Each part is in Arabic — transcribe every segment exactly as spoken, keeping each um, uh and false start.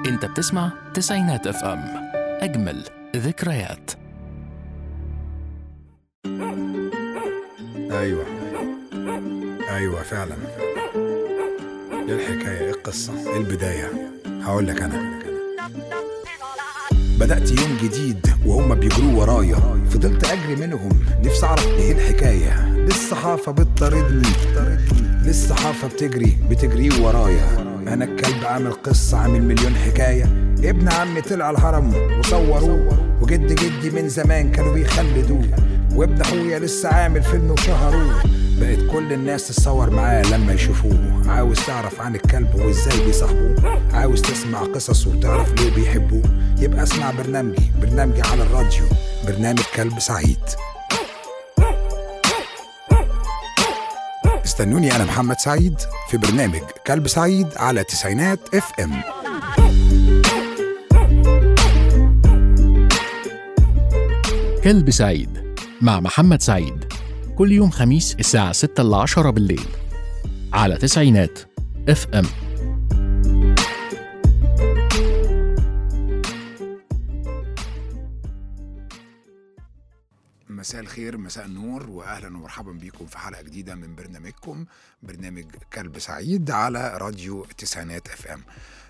انت بتسمع تسعينات اف ام، اجمل ذكريات. ايوه ايوه فعلا. ايه الحكايه؟ ايه القصه؟ ايه البدايه؟ هقول لك. انا بدأت يوم جديد وهم بيجروا ورايا، فضلت أجري منهم نفسي أعرف إيه الحكاية. للصحافة بتطاردني، للصحافة بتجري بتجري ورايا. أنا الكلب عامل قصة، عامل مليون حكاية. ابن عمي طلع الهرم وصوروه، وجد جدي من زمان كانوا بيخلدوه، وابن أخويا لسه عامل فيلم وشهروه. بقت كل الناس تتصور معاه لما يشوفوه. عاوز تعرف عن الكلب وإزاي بيصاحبوه، عاوز تسمع قصص وتعرف ليه بيحبوه، يبقى اسمع برنامجي برنامجي على الراديو، برنامج كلب سعيد. استنوني أنا محمد سعيد في برنامج كلب سعيد على تسعينات اف ام. كلب سعيد مع محمد سعيد، كل يوم خميس الساعة ستة إلى عشرة بالليل على تسعينات اف ام. مساء الخير، مساء النور، واهلا ومرحبا بكم في حلقه جديده من برنامجكم برنامج كلب سعيد على راديو تسعينات اف ام.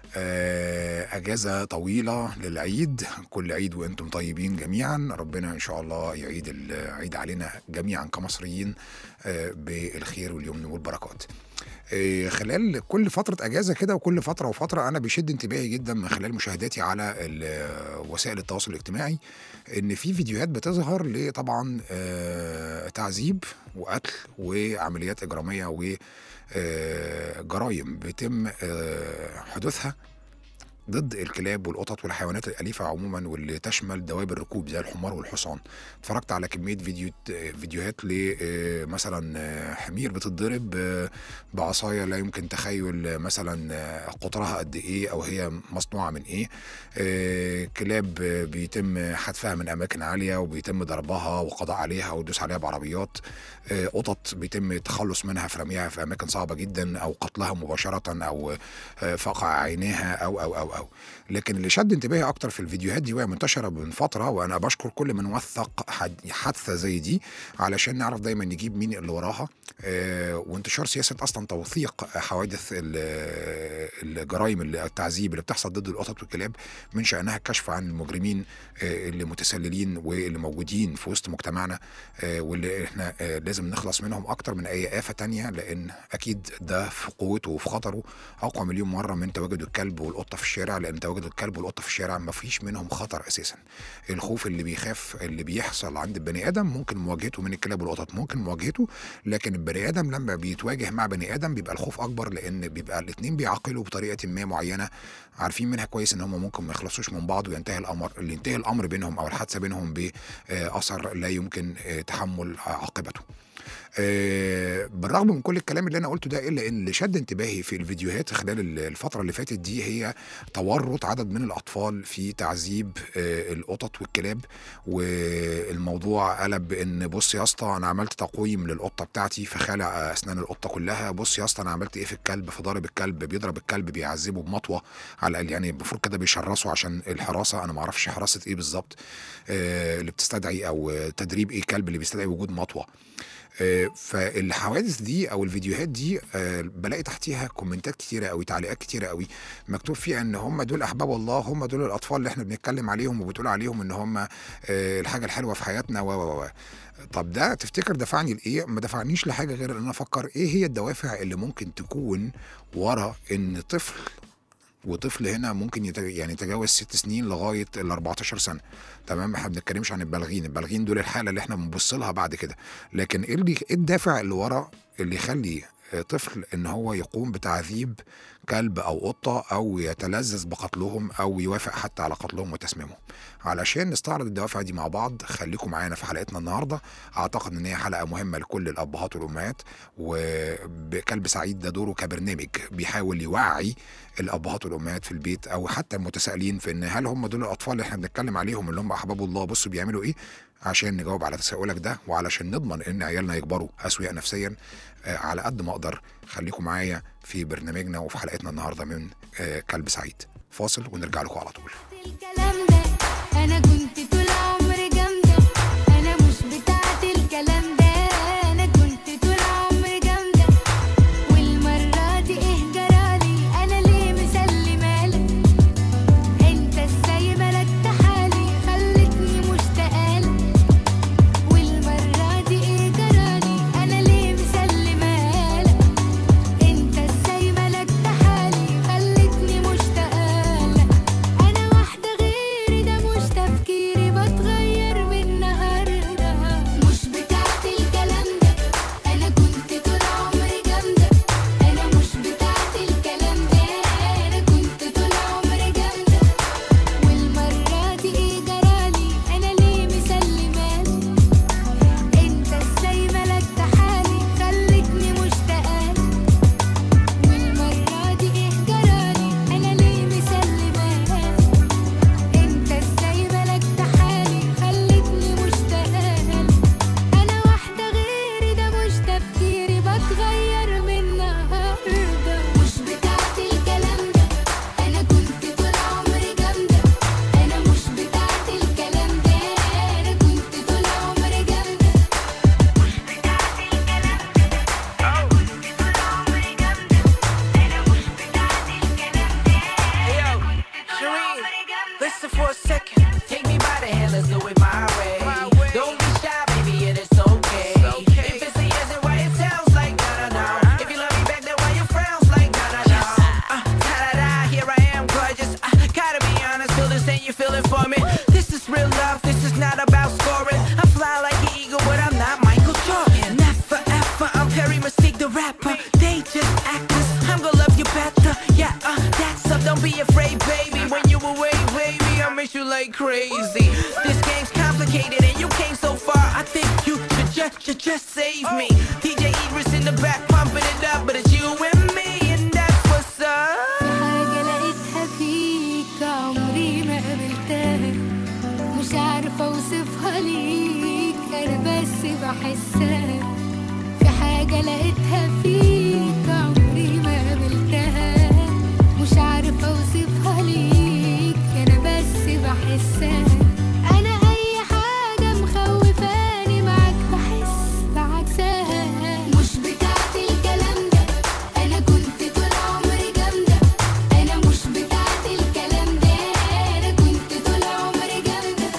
اجازه طويله للعيد، كل عيد وانتم طيبين جميعا. ربنا ان شاء الله يعيد العيد علينا جميعا كمصريين بالخير واليمن والبركات. خلال كل فترة أجازة كده وكل فترة وفترة أنا بيشد انتباهي جدا من خلال مشاهداتي على وسائل التواصل الاجتماعي إن في فيديوهات بتظهر لطبعا تعذيب وقتل وعمليات إجرامية وجرائم بيتم حدوثها ضد الكلاب والقطط والحيوانات الأليفة عموما، واللي تشمل دواب الركوب زي الحمار والحصان. اتفرجت على كمية فيديو فيديوهات لمثلا حمير بتتضرب بعصاية لا يمكن تخيل مثلا قطرها قد ايه او هي مصنوعة من ايه. كلاب بيتم حذفها من اماكن عالية وبيتم ضربها وقضاء عليها ودوس عليها بعربيات. قطط بيتم التخلص منها في رميها في اماكن صعبة جدا او قتلها مباشرة او فقع عينيها او او او, أو. لكن اللي شد انتباهي اكتر في الفيديوهات دي وهي منتشرة من فترة، وانا بشكر كل من وثق حادثة زي دي علشان نعرف دايما نجيب مين اللي وراها. اه وانتشار سياسة اصلا توثيق حوادث الجرائم التعذيب اللي بتحصل ضد القطط والكلاب من شأنها الكشف عن المجرمين اه اللي متسللين واللي موجودين في وسط مجتمعنا، اه واللي احنا اه لازم نخلص منهم اكتر من اي آفة تانية، لان اكيد ده في قوته وفي خطره اقوى مليون مرة من تواجد الكلب والقطة في الشارع، لان تواجد الكلب والقطة في الشارع ما فيش منهم خطر اساسا. الخوف اللي بيخاف اللي بيحصل عند البني ادم ممكن مواجهته من الكلاب والقطط، ممكن مواجهته، لكن البني ادم لما بيتواجه مع بني ادم بيبقى الخوف اكبر، لان بيبقى الاثنين بيعقلوا بطريقه ما معينه عارفين منها كويس ان هم ممكن ما يخلصوش من بعض وينتهي الامر اللي ينتهي الامر بينهم او الحادثه بينهم باثر لا يمكن تحمل عاقبته. أه بالرغم من كل الكلام اللي انا قلته ده، الا ان اللي شد انتباهي في الفيديوهات خلال الفتره اللي فاتت دي هي تورط عدد من الاطفال في تعذيب أه القطط والكلاب. والموضوع قلب بان بص يا اسطى انا عملت تقويم للقطه بتاعتي فخلع اسنان القطه كلها، بص يا اسطى انا عملت ايه في الكلب فضارب الكلب، بيضرب الكلب بيعذبه بمطوه على يعني المفروض كده بيشرسوا عشان الحراسه. انا ما اعرفش حراسه ايه بالظبط أه اللي بتستدعي او تدريب ايه الكلب اللي بيستدعي وجود مطوه. فالحوادث دي او الفيديوهات دي بلاقي تحتيها كومنتات كتيره قوي، تعليقات كتيره قوي مكتوب فيها ان هم دول احباب الله، هم دول الاطفال اللي احنا بنتكلم عليهم وبتقول عليهم ان هم الحاجه الحلوه في حياتنا و و طب ده تفتكر دفعني لايه؟ ما دفعنيش لحاجه غير ان انا افكر ايه هي الدوافع اللي ممكن تكون ورا ان طفل، وطفل هنا ممكن يت... يعني يتجاوز ست سنين لغايه ال أربعتاشر سنه، تمام؟ احنا ما بنتكلمش عن البالغين، البالغين دول الحاله اللي احنا بنبص لها بعد كده، لكن ايه اللي ايه الدافع اللي ورا اللي يخلي طفل ان هو يقوم بتعذيب كلب او قطه او يتلذذ بقتلهم او يوافق حتى على قتلهم وتسميمهم؟ علشان نستعرض الدوافع دي مع بعض خليكم معانا في حلقتنا النهارده. اعتقد ان هي حلقه مهمه لكل الابهات والامهات، وكلب سعيد ده دوره كبرنامج بيحاول يوعي الابهات والامهات في البيت او حتى المتسائلين في ان هل هم دول الاطفال اللي احنا بنتكلم عليهم اللي هم احباب الله بصوا بيعملوا ايه، عشان نجاوب على تساؤلك ده وعلشان نضمن ان عيالنا يكبروا اسوياء نفسيا. آه على قد ما اقدر خليكم معايا في برنامجنا وفي حلقتنا النهارده من آه كلب سعيد. فاصل ونرجع لكم على طول. الكلام ده انا كنت طول عمري جامده، انا مش بتاعت الكلام ده، انا كنت طول عمري جامده، والمره دي ايه جرالي، انا ليه مسلمه لك، انت ازاي ملكت حالي خلتني مشتاقه لك، والمره دي ايه جرالي، انا ليه مسلمه لك، انت ازاي ملكت حالي خلتني مشتاقه لك، انا واحده غيري ده مش تفكيري، بتغير من النهارده، مش بتاعت الكلام ده، انا كنت طول عمري جامده، انا مش بتاعت الكلام ده، انا كنت طول عمري جامده، والمره دي ايه جرالي، انا ليه مسلمه لك، انت ازاي ملكت حالي خلتني مشتاقه لك، والمره دي ايه جرالي، انا ليه مسلمه لك، انت ازاي ملكت حالي خلتني مشتاقه لك، انا واحده غيري ده مش تفكيري، بتغير من النهارده، مش بتاعت الكلام ده، انا كنت طول عمري جامده، انا مش بتاعت الكلام ده، انا كنت طول عمري جامده، مش بتاعت الكلام ده، انا كنت طول عمري جامده، انا مش بتاعت الكلام ده، Hey yo, طول Shereen, عمري جامده. listen for a second. Take me by the hand, let's do it my way. Don't be shy, baby, it is okay. If it's a yes, then why it sounds like no, no, no. If you love me back, then why you frowns like no, no, no. Uh, ta-da-da, here I am, gorgeous. Uh, gotta be honest, feel this ain't you feeling for me. This is real love, this is not about scoring. I fly like an eagle, but I'm not Michael Jordan. Never ever, I'm Perry Mystique, the rapper. They just actors, I'm gonna love you better. Yeah, uh, that's up, don't be afraid, baby. When you away, baby, I miss you like crazy. This game's complicated and you came so far. I think you should just, should just save me. D J Idris in the back pumping it up, but it's you and me, and that's what's up. في حاجة لقيتها فيك عمري ما قابلتها، مش عارفة اوصفها ليك، انا بس بحسها، في حاجة لقيتها فيك عمري ما قابلتها، مش عارفة اوصفها ليك، انا بس بحسها، انا اي حاجة مخوفاني معاك بحس بعكسها، مش بتاعت الكلام ده، انا كنت طول عمري جامدة، انا مش بتاعت الكلام ده، انا كنت طول عمري جامدة.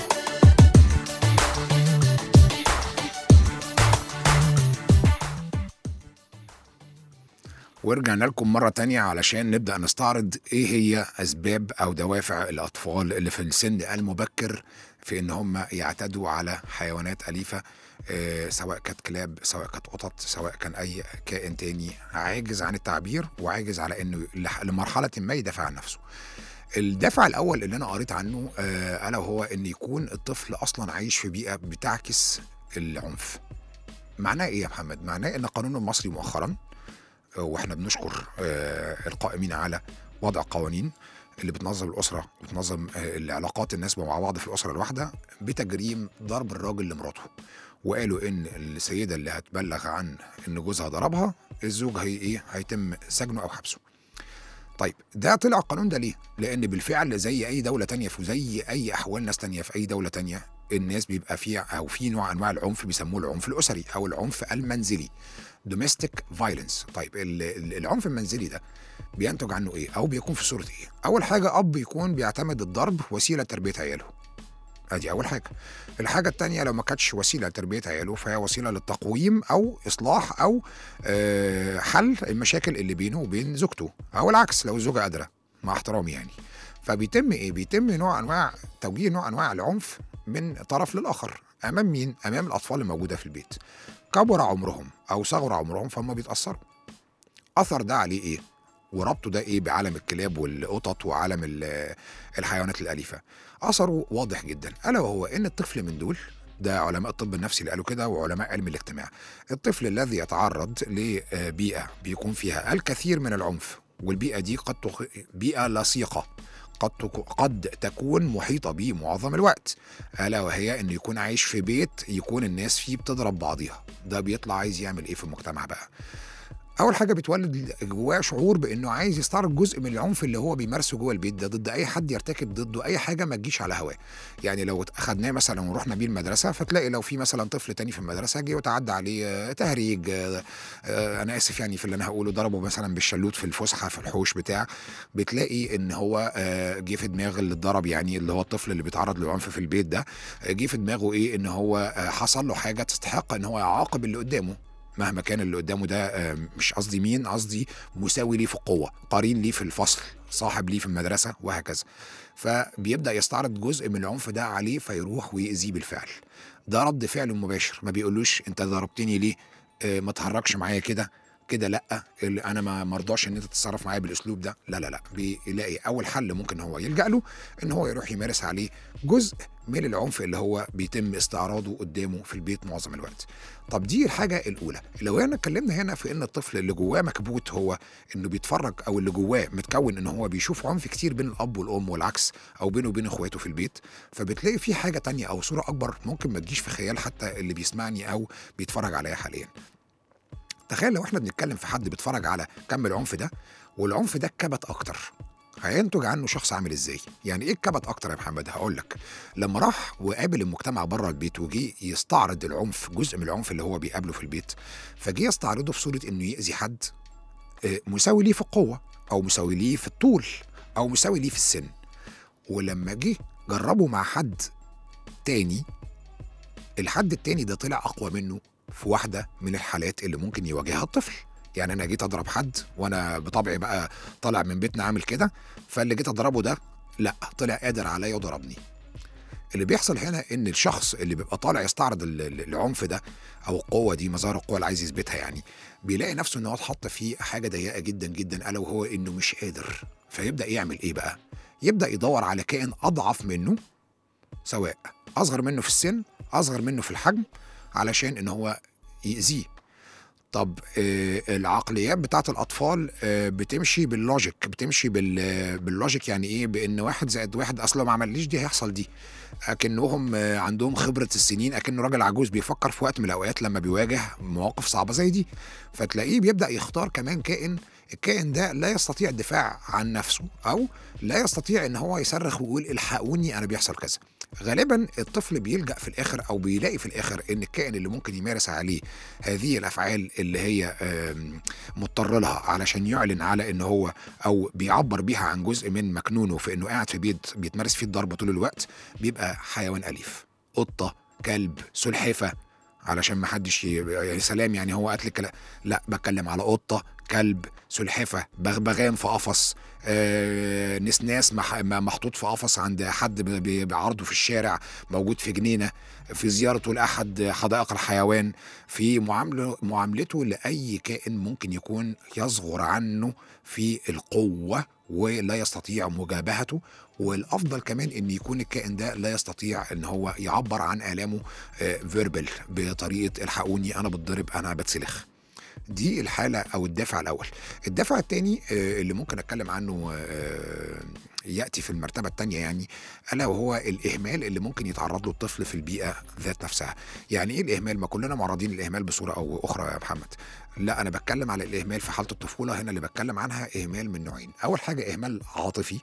ورجعنا لكم مرة تانية علشان نبدأ نستعرض ايه هي اسباب او دوافع الاطفال اللي في السن المبكر في ان هم يعتدوا على حيوانات أليفة، آه سواء كانت كلاب، سواء كانت قطط، سواء كان اي كائن تاني عاجز عن التعبير وعاجز على انه لح- لمرحلة ما يدافع عن نفسه. الدافع الاول اللي انا قريت عنه آه الا وهو ان يكون الطفل اصلا عايش في بيئة بتعكس العنف. معناه ايه يا محمد؟ معناه ان القانون المصري مؤخرا، واحنا بنشكر آه، القائمين على وضع قوانين اللي بتنظم الاسره وبتنظم آه، العلاقات الناس مع بعض في الاسره الواحده بتجريم ضرب الراجل لمراته، وقالوا ان السيده اللي هتبلغ عن ان جوزها ضربها الزوج هي ايه هيتم سجنه او حبسه. طيب ده طلع القانون ده ليه؟ لان بالفعل زي اي دوله تانية في زي اي احوال ناس تانية في اي دوله تانية، الناس بيبقى فيها او في نوع انواع العنف بيسموه العنف الاسري او العنف المنزلي، domestic violence. طيب ال- ال- العنف المنزلي ده بينتج عنه ايه او بيكون في صورة ايه؟ اول حاجة اب يكون بيعتمد الضرب وسيلة تربية عياله، ادي اول حاجة. الحاجة التانية لو ما كانتش وسيلة لتربية عياله فهي وسيلة للتقويم او اصلاح او آه حل المشاكل اللي بينه وبين زوجته، او العكس لو الزوجة قادرة، مع احترامي يعني. فبيتم ايه؟ بيتم نوع انواع توجيه نوع انواع العنف من طرف للاخر. امام مين؟ امام الاطفال الموجودة في البيت، كبر عمرهم او صغر عمرهم فهم بيتاثروا. اثر ده عليه ايه؟ وربطه ده ايه بعالم الكلاب والقطط وعالم ال- الحيوانات الاليفه؟ اثره واضح جدا، الا وهو ان الطفل من دول، ده علماء الطب النفسي اللي قالوا كده وعلماء علم الاجتماع، الطفل الذي يتعرض لبيئه بيكون فيها الكثير من العنف، والبيئه دي قد تخ... بيئه لصيقه، قد تك- قد تكون محيطه به معظم الوقت، الا وهي انه يكون عايش في بيت يكون الناس فيه بتضرب بعضيها، ده بيطلع عايز يعمل ايه في المجتمع بقى؟ اول حاجه بتولد جواه شعور بانه عايز يستعرض جزء من العنف اللي هو بيمارسه جوه البيت ده ضد اي حد يرتكب ضده اي حاجه ما تجيش على هواه. يعني لو اخدناه مثلا ورحنا بيه المدرسه، فتلاقي لو في مثلا طفل تاني في المدرسه جه وتعدى عليه آه، تهريج، آه، آه، انا اسف يعني في اللي انا هقوله، ضربه مثلا بالشلوت في الفسحه في الحوش بتاع، بتلاقي ان هو آه، جه في دماغ اللي اتضرب، يعني اللي هو الطفل اللي بيتعرض للعنف في البيت ده، آه، جه في دماغه ايه، ان هو آه، حصل له حاجه تستحق ان هو يعاقب اللي قدامه، مهما كان اللي قدامه ده آه، مش قصدي مين، قصدي مساوي ليه في القوه، قرين ليه في الفصل، صاحب ليه في المدرسه، وهكذا. فبيبدا يستعرض جزء من العنف ده عليه، فيروح ويأذيه بالفعل. ده رد فعل مباشر، ما بيقولوش انت ضربتني ليه، آه، ما تحركش معايا كده كده، لا اللي انا ما مرضاش ان انت تتصرف معايا بالاسلوب ده، لا لا لا. بيلاقي اول حل ممكن هو يلجأ له ان هو يروح يمارس عليه جزء من العنف اللي هو بيتم استعراضه قدامه في البيت معظم الوقت. طب دي الحاجه الاولى. لو احنا اتكلمنا هنا في ان الطفل اللي جواه مكبوت هو انه بيتفرج، او اللي جواه متكون ان هو بيشوف عنف كتير بين الاب والام والعكس، او بينه وبين اخواته في البيت، فبتلاقي في حاجه تانية او صوره اكبر ممكن ما تجيش في خيال حتى اللي بيسمعني او بيتفرج عليا حاليا. تخيل لو احنا بنتكلم في حد بيتفرج على كم العنف ده، والعنف ده اتكبت اكتر، هينتج عنه شخص عامل ازاي؟ يعني ايه اتكبت اكتر يا محمد؟ هقول لك. لما راح وقابل المجتمع بره البيت وجي يستعرض العنف، جزء من العنف اللي هو بيقابله في البيت، فجي يستعرضه في صوره انه يأذي حد آه، مساوي ليه في القوه، او مساوي ليه في الطول، او مساوي ليه في السن. ولما جه جربه مع حد تاني، الحد التاني ده طلع اقوى منه في واحده من الحالات اللي ممكن يواجهها الطفل. يعني انا جيت اضرب حد وانا بطبعي بقى طالع من بيتنا عامل كده، فاللي جيت اضربه ده لا طلع قادر عليا وضربني. اللي بيحصل هنا ان الشخص اللي بيبقى طالع يستعرض ال- ال- العنف ده او القوه دي، مظاهر القوه اللي عايز يثبتها، يعني بيلاقي نفسه ان هو اتحط في حاجه ضيقه جدا جدا، الا وهو انه مش قادر. فيبدا يعمل ايه بقى؟ يبدا يدور على كائن اضعف منه، سواء اصغر منه في السن، اصغر منه في الحجم، علشان ان هو يأذيه. طب آه العقليات بتاعت الاطفال آه بتمشي باللوجيك، بتمشي بال باللوجيك يعني ايه؟ بان واحد زائد واحد اصلا لو ما عمليش دي هيحصل دي. اكنهم آه عندهم خبره السنين، اكنه راجل عجوز بيفكر في وقت من الاوقات لما بيواجه مواقف صعبه زي دي. فتلاقيه بيبدا يختار كمان كائن، الكائن ده لا يستطيع الدفاع عن نفسه، او لا يستطيع ان هو يصرخ ويقول الحقوني انا بيحصل كذا. غالبا الطفل بيلجأ في الاخر او بيلاقي في الاخر ان الكائن اللي ممكن يمارس عليه هذه الافعال اللي هي آم، مضطر لها علشان يعلن على ان هو، او بيعبر بيها عن جزء من مكنونه في انه قاعد في بيت بيتمارس فيه الضرب طول الوقت، بيبقى حيوان اليف، قطه، كلب، سلحفه، علشان ما حدش ي- يعني سلام يعني هو قتل كلا، لا بتكلم على قطه، كلب، سلحفه، بغبغان في قفص، آه، نسناس مح- م- محطوط في قفص عند حد ب- ب- بعرضه في الشارع، موجود في جنينه، في زيارته لاحد حدائق الحيوان، في معامله معاملته لاي كائن ممكن يكون يصغر عنه في القوه ولا يستطيع مجابهته. والافضل كمان ان يكون الكائن ده لا يستطيع ان هو يعبر عن الامه فيربال بطريقه الحقوني انا بتضرب انا بتسلخ. دي الحالة أو الدافع الأول. الدافع الثاني اللي ممكن أتكلم عنه آه، يأتي في المرتبة الثانية، يعني ألا وهو الإهمال اللي ممكن يتعرض له الطفل في البيئة ذات نفسها. يعني إيه الإهمال؟ ما كلنا معرضين للإهمال بصورة أو أخرى يا محمد. لا أنا بتكلم على الإهمال في حالة الطفولة، هنا اللي بتكلم عنها إهمال من نوعين. أول حاجة إهمال عاطفي.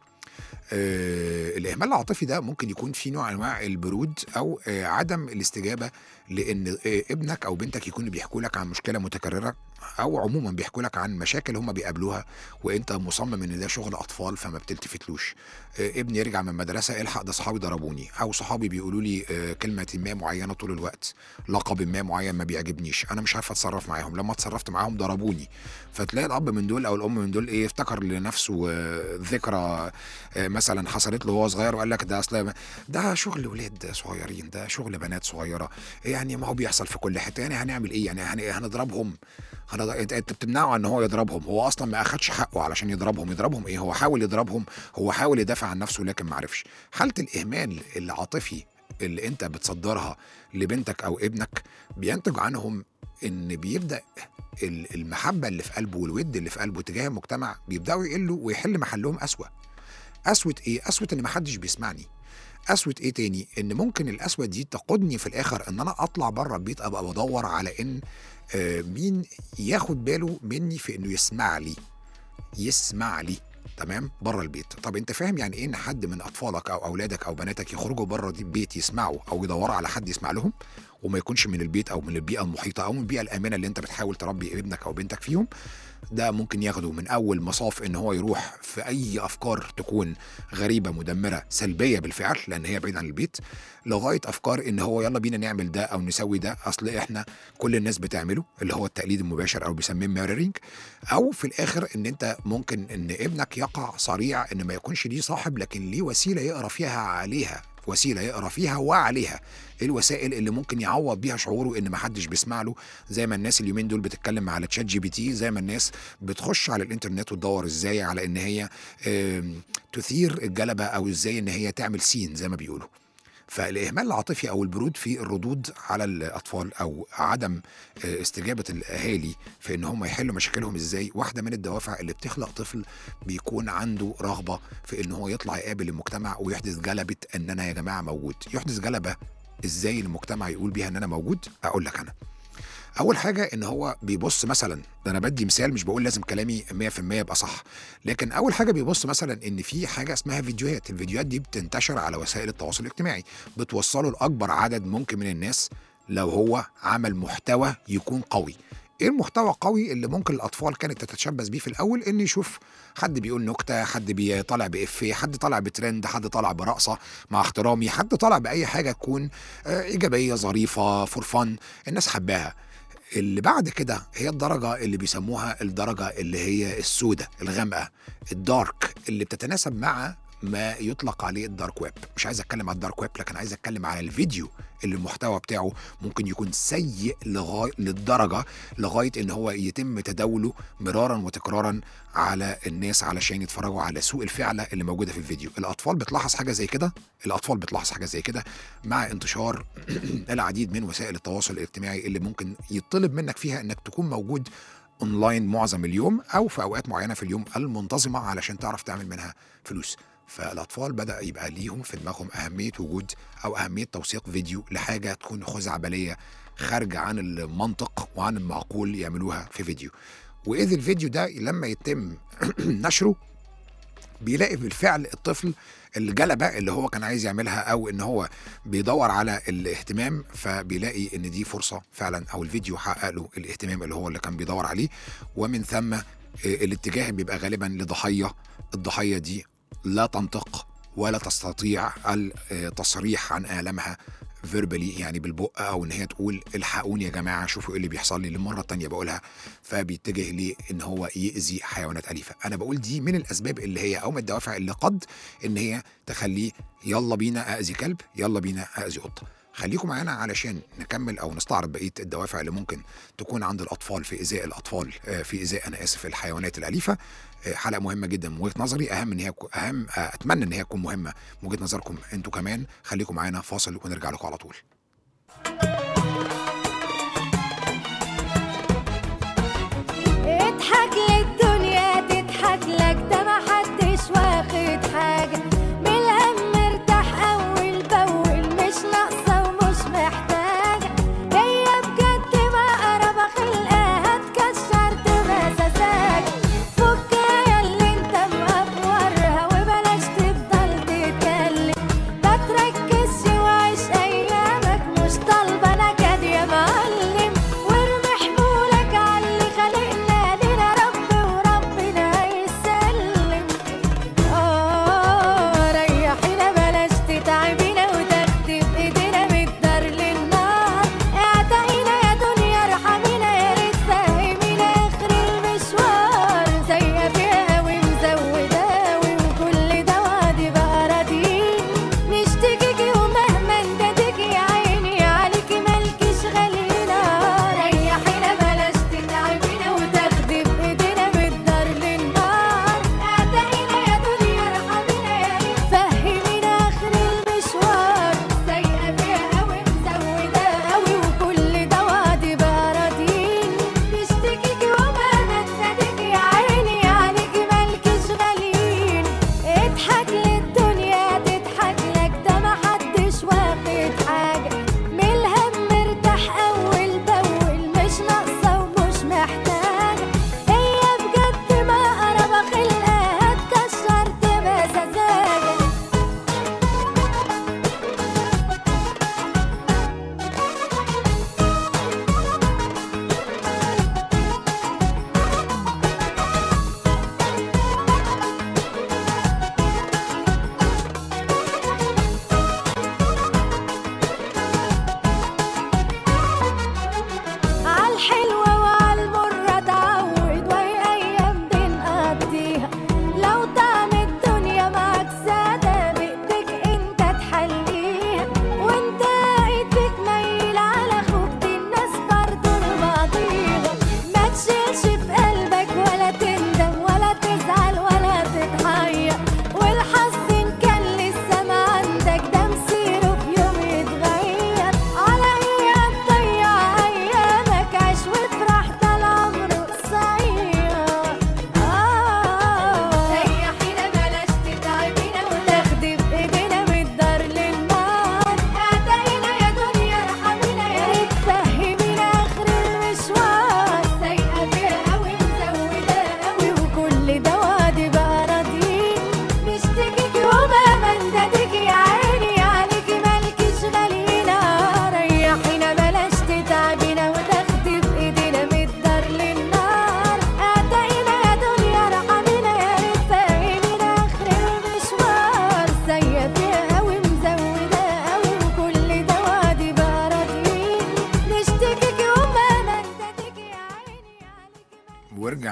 آه الإهمال العاطفي ده ممكن يكون فيه نوع أنواع البرود أو آه عدم الاستجابة، لأن آه ابنك أو بنتك يكونوا بيحكوا لك عن مشكلة متكررة، أو عموما بيحكوا لك عن مشاكل هم بيقابلوها، وأنت مصمم إن ده شغل أطفال فما بتلتفتلوش. آه ابني يرجع من المدرسة الحق ده صحابي ضربوني، أو صحابي بيقولوا لي آه كلمة ما معينة طول الوقت، لقب ما معين ما بيعجبنيش، أنا مش عارف أتصرف معاهم، لما اتصرفت معاهم ضربوني. فتلاقي الأب من دول أو الأم من دول إيه، افتكر لنفسه آه ذكرى آه مثلا حصلت له وهو صغير، وقال لك ده اصلا ده شغل ولاد صغيرين، ده شغل بنات صغيره، يعني ما هو بيحصل في كل حته، يعني هنعمل ايه؟ يعني هن- هنضربهم؟ هنض... انت أنت بتمنعه ان هو يضربهم، هو اصلا ما اخدش حقه علشان يضربهم. يضربهم ايه؟ هو حاول يضربهم، هو حاول يدافع عن نفسه لكن ما عرفش. حاله الاهمال العاطفي اللي انت بتصدرها لبنتك او ابنك بينتج عنهم ان بيبدا ال- المحبه اللي في قلبه والود اللي في قلبه تجاه المجتمع بيبداوا يقلوا، ويحل محلهم اسوأ. قسوة ايه؟ قسوة ان محدش بيسمعني، قسوه ايه تاني؟ ان ممكن القسوه دي تقودني في الاخر ان انا اطلع بره البيت ابقى بدور على ان آه مين ياخد باله مني في انه يسمع لي يسمع لي تمام بره البيت. طب انت فاهم يعني ايه ان حد من اطفالك او اولادك او بناتك يخرجوا بره البيت يسمعوا او يدوروا على حد يسمع لهم، وما يكونش من البيت او من البيئه المحيطه او من البيئه الامنه اللي انت بتحاول تربي ابنك او بنتك فيهم؟ ده ممكن ياخده من اول مصاف ان هو يروح في اي افكار تكون غريبه مدمره سلبيه بالفعل لان هي بعيد عن البيت، لغايه افكار ان هو يلا بينا نعمل ده او نسوي ده اصل احنا كل الناس بتعمله اللي هو التقليد المباشر او بيسميه ميرورينج. او في الاخر ان انت ممكن ان ابنك يقع صريع ان ما يكونش ليه صاحب لكن ليه وسيله يقرا فيها عليها وسيله يقرا فيها وعليها. ايه الوسائل اللي ممكن يعوض بيها شعوره ان ما حدش بيسمع له؟ زي ما الناس اليومين دول بتتكلم على تشات جي بي تي، زي ما الناس بتخش على الانترنت وتدور ازاي على ان هي تثير الجلبه او ازاي ان هي تعمل سين زي ما بيقولوا. فالاهمال العاطفي او البرود في الردود على الاطفال او عدم استجابه الاهالي في ان هم يحلوا مشاكلهم ازاي، واحده من الدوافع اللي بتخلق طفل بيكون عنده رغبه في ان هو يطلع يقابل المجتمع ويحدث جلبه ان انا يا جماعه موجود. يحدث جلبه ازاي المجتمع يقول بيها ان انا موجود؟ اقول لك انا. اول حاجه ان هو بيبص مثلا، ده انا بدي مثال مش بقول لازم كلامي مية في المية يبقى صح، لكن اول حاجه بيبص مثلا ان في حاجه اسمها فيديوهات. الفيديوهات دي بتنتشر على وسائل التواصل الاجتماعي، بتوصله لاكبر عدد ممكن من الناس لو هو عمل محتوى يكون قوي. ايه المحتوى قوي اللي ممكن الاطفال كانت تتشبث بيه في الاول؟ ان يشوف حد بيقول نكته، حد بيطلع بافيه، حد طالع بترند، حد طالع برقصه، مع احترامي حد طالع باي حاجه تكون ايجابيه ظريفه فور فن الناس حباها. اللي بعد كده هي الدرجة اللي بيسموها الدرجة اللي هي السودة الغامقة الدارك، اللي بتتناسب مع ما يطلق عليه الدارك ويب. مش عايز اتكلم على الدارك ويب لكن عايز اتكلم على الفيديو اللي المحتوى بتاعه ممكن يكون سيء لغاية للدرجة لغاية ان هو يتم تداوله مرارا وتكرارا على الناس علشان يتفرجوا على سوء الفعلة اللي موجودة في الفيديو. الاطفال بتلاحظ حاجة زي كده الاطفال بتلاحظ حاجة زي كده مع انتشار العديد من وسائل التواصل الاجتماعي اللي ممكن يطلب منك فيها انك تكون موجود اونلاين معظم اليوم او في اوقات معينة في اليوم المنتظمة علشان تعرف تعمل منها فلوس. فالأطفال بدأ يبقى ليهم في دماغهم أهمية وجود أو أهمية توثيق فيديو لحاجة تكون خزعبلية خارجة عن المنطق وعن المعقول يعملوها في فيديو. وإذ الفيديو ده لما يتم نشره بيلاقي بالفعل الطفل الجلبة اللي هو كان عايز يعملها أو إن هو بيدور على الاهتمام، فبيلاقي إن دي فرصة فعلا أو الفيديو حقق له الاهتمام اللي هو اللي كان بيدور عليه. ومن ثم الاتجاه بيبقى غالبا لضحية. الضحية دي لا تنطق ولا تستطيع التصريح عن آلامها فيربالي يعني بالبق او ان هي تقول الحقوني يا جماعه شوفوا ايه اللي بيحصل لي للمره الثانيه بقولها، فبيتجه ليه ان هو يأذي حيوانات اليفه. انا بقول دي من الاسباب اللي هي او من الدوافع اللي قد ان هي تخليه يلا بينا اذي كلب يلا بينا اذي قطه. خليكم معانا علشان نكمل او نستعرض بقيه الدوافع اللي ممكن تكون عند الاطفال في ازاء الاطفال في ازاء انا اسف الحيوانات الاليفه. حلقه مهمه جدا من وجهه نظري، اهم ان هي اهم اتمنى ان هي تكون مهمه من وجهه نظركم انتوا كمان. خليكم معانا فاصل ونرجع لكم على طول. اضحك للدنيا تضحك لك ده ما حدش واخد حاجه بالهم مرتاح اول باول مش ناقصه ومش محتاجه هي بجد مقربه خلقها هتكشر تبقى سذاجه فكها ياللي انت مقفورها وبلاش تفضل تتكلم ما تركزش وعيش ايامك مش طالبه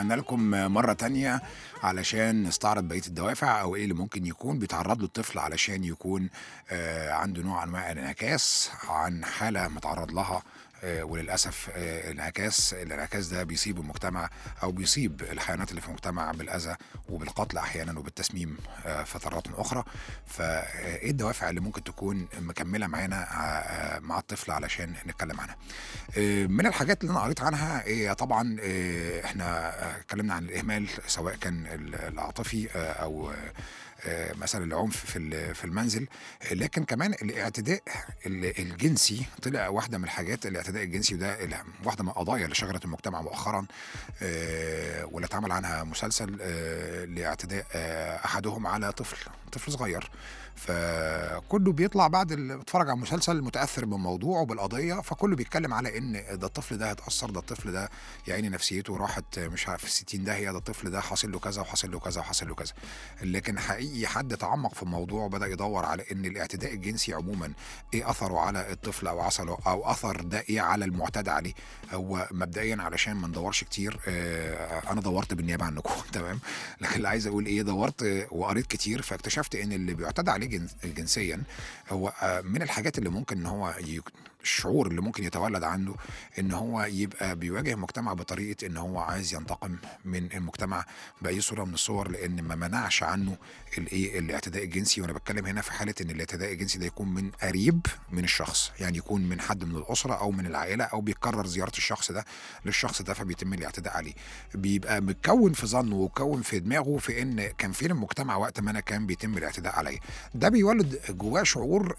ورجعنا لكم مرة تانية علشان نستعرض بقية الدوافع أو إيه اللي ممكن يكون بيتعرض له الطفل علشان يكون آه عنده نوع أنواع الانعكاس عن حالة متعرض لها. آه وللأسف آه الانعكاس الانعكاس ده بيصيب المجتمع أو بيصيب الحيوانات اللي في المجتمع بالأذى وبالقتل أحيانا وبالتسميم آه فترات أخرى. فإيه الدوافع اللي ممكن تكون مكملة معانا آه مع الطفل علشان نتكلم عنها؟ آه من الحاجات اللي أنا قريت عنها آه طبعا آه إحنا اتكلمنا عن الإهمال سواء كان العاطفي آه أو آه مثلا العنف في في المنزل، لكن كمان الاعتداء الجنسي طلع واحده من الحاجات. الاعتداء الجنسي وده واحده من القضايا اللي شغلت المجتمع مؤخرا آه واللي اتعمل عنها مسلسل آه لاعتداء آه احدهم على طفل طفل صغير. فكله بيطلع بعد اللي بيتفرج على المسلسل متاثر بالموضوع وبالقضيه، فكله بيتكلم على ان ده الطفل ده هيتاثر، ده الطفل ده يعني نفسيته راحت مش عارف في ستين داهيه، ده الطفل ده حاصل له كذا وحاصل له كذا وحاصل له كذا. لكن حقيقي حد تعمق في الموضوع وبدا يدور على ان الاعتداء الجنسي عموما ايه اثره على الطفل او عصله او اثر ده ايه على المعتدى عليه. هو مبدئيا علشان ما ندورش كتير آه انا دورت بالنيابه عنكم تمام، لكن اللي عايز اقول ايه دورت وقريت كتير فاكتشفت ان اللي بيعتدى عليه جنسيا هو من الحاجات اللي ممكن ان هو الشعور اللي ممكن يتولد عنده ان هو يبقى بيواجه المجتمع بطريقه ان هو عايز ينتقم من المجتمع باي صوره من الصور، لان ما منعش عنه الايه الاعتداء الجنسي. وانا بتكلم هنا في حاله ان الاعتداء الجنسي ده يكون من قريب من الشخص، يعني يكون من حد من الاسره او من العائله او بيكرر زياره الشخص ده للشخص ده فبيتم الاعتداء عليه. بيبقى متكون في ظنه ومكون في دماغه في ان كان فين المجتمع وقت ما انا كان بيتم الاعتداء عليا. ده بيولد جواه شعور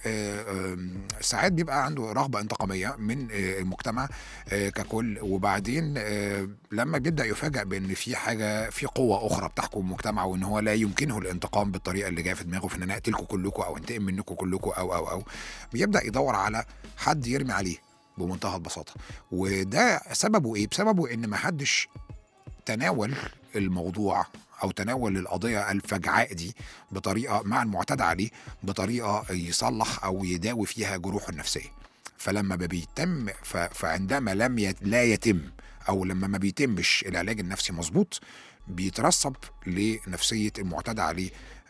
ساعات بيبقى عنده رغبه انتقاميه من المجتمع ككل، وبعدين لما بيبدا يفاجئ بان في حاجه في قوه اخرى بتحكم المجتمع وان هو لا يمكنه الانتقام بالطريقه اللي جايه في دماغه في ان انا اقتلكم كلكم او انتقم منكم كلكم او او او بيبدا يدور على حد يرمي عليه بمنتهى البساطه. وده سببه ايه؟ بسببه ان ما حدش تناول الموضوع او تناول القضيه الفجعاء دي بطريقه مع المعتدى عليه بطريقه يصلح او يداوي فيها جروحه النفسيه. فلما بيتم فعندما لم يت لا يتم او لما ما بيتمش العلاج النفسي مظبوط بيترسب لنفسيه المعتدى عليه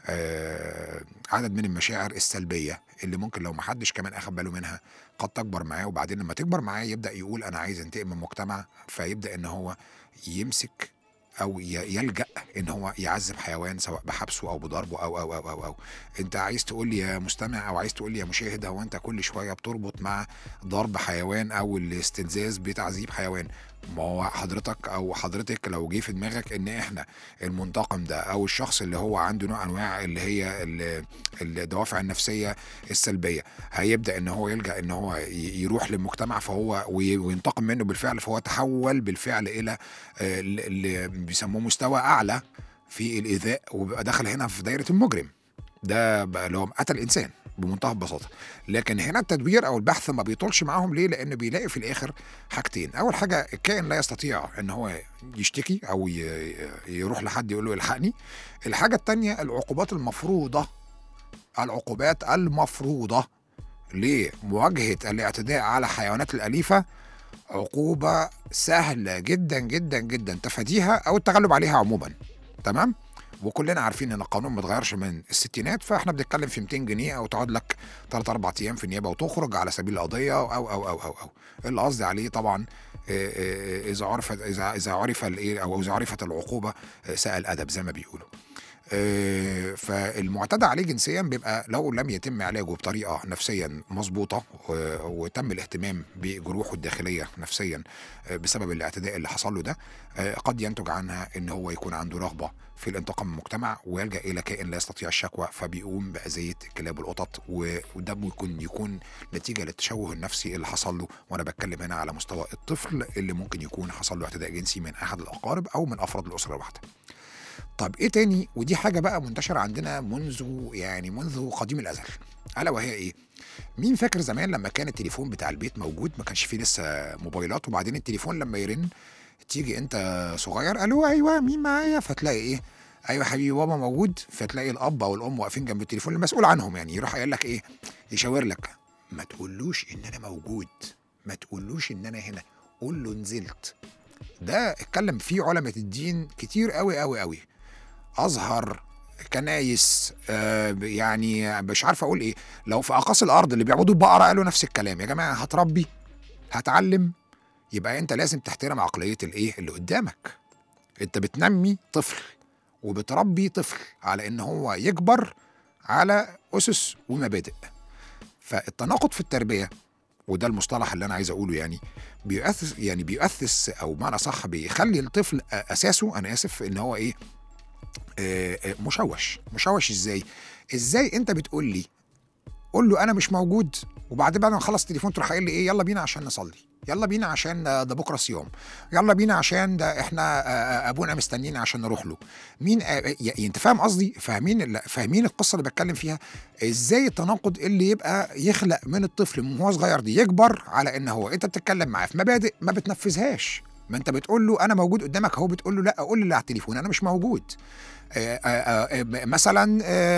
آه عدد من المشاعر السلبيه اللي ممكن لو ما حدش كمان اخد باله منها قد تكبر معاه، وبعدين لما تكبر معاه يبدا يقول انا عايز انتقم من المجتمع، فيبدا ان هو يمسك او يلجأ ان هو يعذب حيوان سواء بحبسه او بضربه أو, او او او او انت عايز تقول لي يا مستمع او عايز تقول لي يا مشاهد هو انت كل شويه بتربط مع ضرب حيوان او الاستنزاز بتعذيب حيوان؟ ما هو حضرتك او حضرتك لو جه في دماغك ان احنا المنتقم ده او الشخص اللي هو عنده نوع انواع اللي هي الدوافع النفسيه السلبيه هيبدا ان هو يلجأ ان هو يروح للمجتمع فهو وينتقم منه بالفعل، فهو تحول بالفعل الى اللي بيسموه مستوى اعلى في الايذاء وبقى دخل هنا في دايره المجرم. ده بقى اللي هو قتل انسان بمنتهى البساطه. لكن هنا التدوير او البحث ما بيطولش معاهم ليه؟ لان بيلاقي في الاخر حاجتين. اول حاجه الكائن لا يستطيع ان هو يشتكي او يروح لحد يقول له الحقني. الحاجه الثانيه العقوبات المفروضه العقوبات المفروضه لمواجهه الاعتداء على حيوانات الاليفه عقوبه سهله جدا جدا جدا تفاديها او التغلب عليها عموما. تمام؟ وكلنا عارفين ان القانون ما اتغيرش من الستينات، فاحنا بنتكلم في مئتين جنيه او تقعد لك ثلاثة أربعة ايام في النيابه وتخرج على سبيل القضيه او او او او او اللي قصدي عليه طبعا اذا عرفت اذا اذا عرف الايه او اذا عرفت العقوبه ساء الادب زي ما بيقولوا. فالمعتدى عليه جنسيا بيبقى لو لم يتم علاجه بطريقه نفسيا مظبوطه وتم الاهتمام بجروحه الداخليه نفسيا بسبب الاعتداء اللي حصل له ده قد ينتج عنها ان هو يكون عنده رغبه في الانتقام من المجتمع ويلجأ الى كائن لا يستطيع الشكوى فبيقوم باذيه الكلاب والقطط، وده ممكن يكون نتيجه للتشوه النفسي اللي حصل له. وانا بتكلم هنا على مستوى الطفل اللي ممكن يكون حصل له اعتداء جنسي من احد الاقارب او من افراد الاسره الواحده. طب ايه تاني؟ ودي حاجه بقى منتشره عندنا منذ يعني منذ قديم الازل، الا وهي ايه؟ مين فاكر زمان لما كان التليفون بتاع البيت موجود ما كانش فيه لسه موبايلات، وبعدين التليفون لما يرن تيجي انت صغير الو ايوه مين معايا فتلاقي ايه ايوه حبيبي بابا موجود، فتلاقي الاب او الام واقفين جنب التليفون المسؤول عنهم يعني يروح قايل لك ايه يشاور لك ما تقولوش ان انا موجود، ما تقولوش ان انا هنا، قول له نزلت. ده اتكلم فيه علماء الدين كتير قوي قوي قوي، ازهر، كنايس، آه يعني مش عارف اقول ايه. لو في اقاصي الارض اللي بيعبدوا البقره قالوا نفس الكلام. يا جماعه هتربي، هتعلم، يبقى انت لازم تحترم عقليه الايه اللي قدامك. انت بتنمي طفل وبتربي طفل على ان هو يكبر على اسس ومبادئ. فالتناقض في التربيه، وده المصطلح اللي انا عايز اقوله، يعني بيؤسس يعني بيؤسس او معنى صح بيخلي الطفل اساسه، انا اسف، ان هو ايه، آه آه مشوش. مشوش ازاي؟ ازاي انت بتقول لي قول له انا مش موجود، وبعد بعد ما نخلص التليفون تروح قايل لي ايه، يلا بينا عشان نصلي، يلا بينا عشان ده بكره صيام، يلا بينا عشان ده احنا ابونا مستنيين عشان نروح له. مين يعني؟ انت فاهم قصدي؟ فاهمين فاهمين القصه اللي بتكلم فيها؟ ازاي التناقض اللي يبقى يخلق من الطفل من هو صغير دي يكبر على ان هو انت بتتكلم معاه في مبادئ ما بتنفذهاش. ما انت بتقول له انا موجود قدامك، هو بتقول له لا قول لي على التليفون انا مش موجود. آآ آآ مثلا